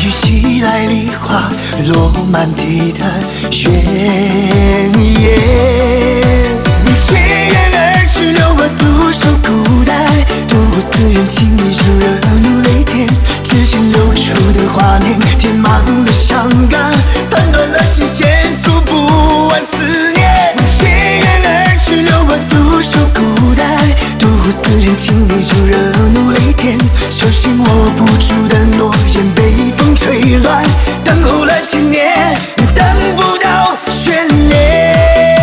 雨袭来，梨花落满地的原野。你绝缘而去，留我独守孤单，独思人情，你就惹怒雷电，指尖流出的华年，填满了伤感，判断了情线，诉不完思念。你绝缘而去，留我独守孤单，独思人情，你就惹怒雷电，小心握不住的诺言被风吹乱，等候了千年，等不到眷恋。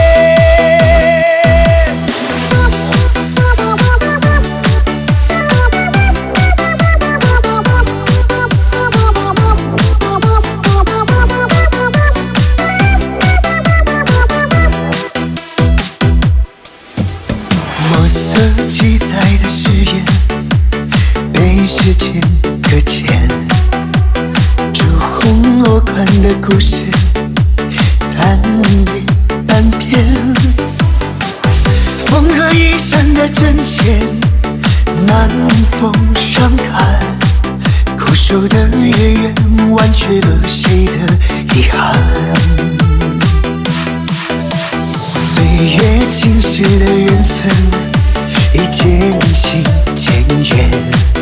墨色记载的誓言被时间搁浅，朱红落款的故事残叶难辨，风和一闪的真切难逢相看，枯瘦的月圆弯曲了谁的遗憾，岁月侵蚀的缘分已渐行渐远，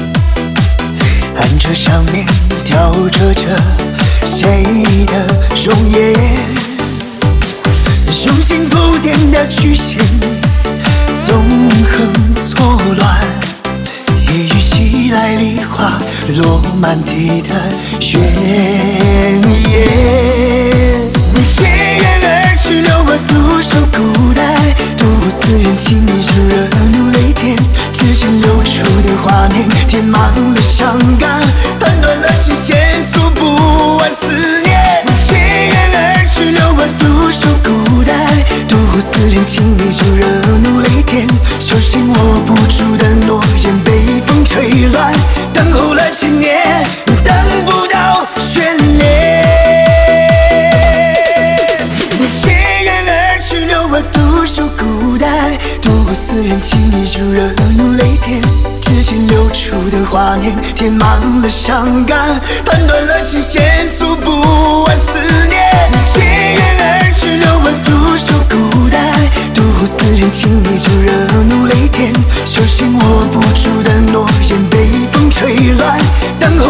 暗着上面雕琢着谁的容颜，用心铺垫的曲线纵横错乱，夜雨袭来，梨花落满地的原野。你绝缘而去，留我独守孤单，独思人情，你就惹怒雷电，指尖流出的华年，填满了伤感，判断了情线，诉不完思念。你绝缘而去，留我独守孤单，独思人情，你就惹怒雷电，小心握不住的诺言被风吹乱，等候了千年，等不到眷恋。你绝缘而去，留我独守孤单，独思人情，你就惹怒雷电，指尖流出的华年，填满了伤感，判断了情线，诉不完思念。你绝缘而去，留我独守孤单，独思人情，你就惹怒雷电，小心握不住的诺言被风吹乱，等候